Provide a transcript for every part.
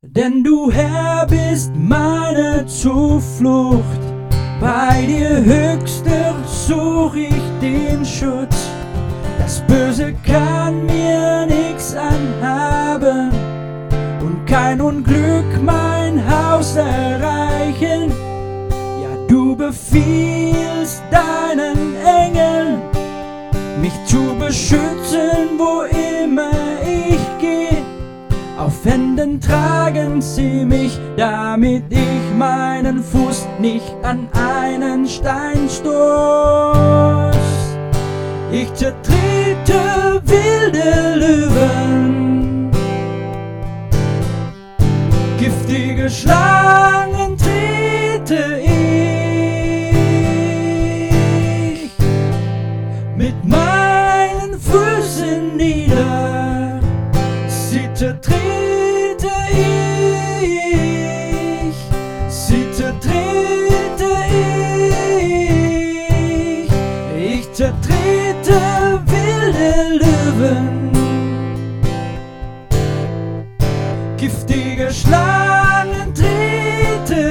Denn du Herr bist meine Zuflucht, bei dir Höchster such ich den Schutz. Das Böse kann mir nix anhaben und kein Unglück mein Haus erreichen. Ja, du befiehlst deinen Engeln, mich zu beschützen, wo immer ich gehe. Auf Händen tragen sie mich, damit ich meinen Fuß nicht an einen Stein stoß. Ich zertrete wilde Löwen, giftige Schlangen trete ich mit meinen Füßen nieder. Sie zertrete ich, sie zertrete ich zertrete wilde Löwen, giftige Schlangen trete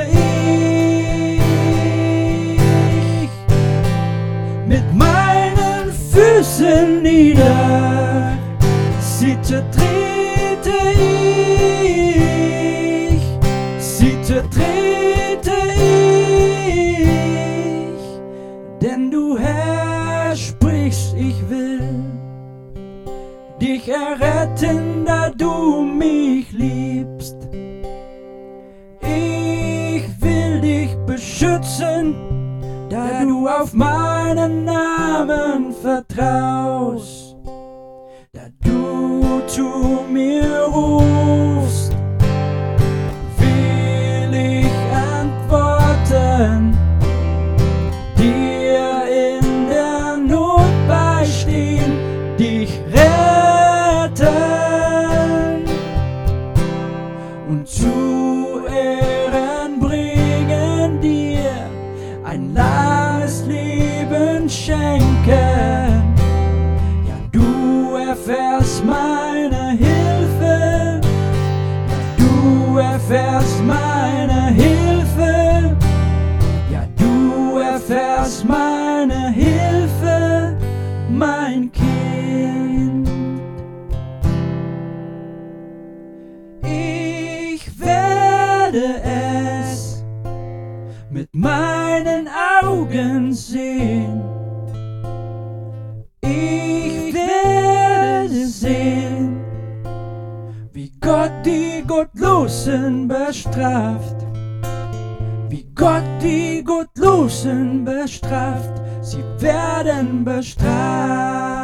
ich mit meinen Füßen nieder. Sie zertrete ich, sie zertrete ich, denn du Herr sprichst, ich will dich erretten, da du mich liebst. Ich will dich beschützen, da du auf meinen Namen vertraust. Da du zu mir rufst, will ich antworten, dir in der Not beistehen, dich retten und zu Ehren bringen, dir ein langes Leben schenken. Du erfährst meine Hilfe, ja, du erfährst meine Hilfe, ja, du erfährst meine Hilfe, mein Kind. Ich werde es mit meinen Augen sehen. Ich werde sehen, wie Gott die Gottlosen bestraft, wie Gott die Gottlosen bestraft, sie werden bestraft.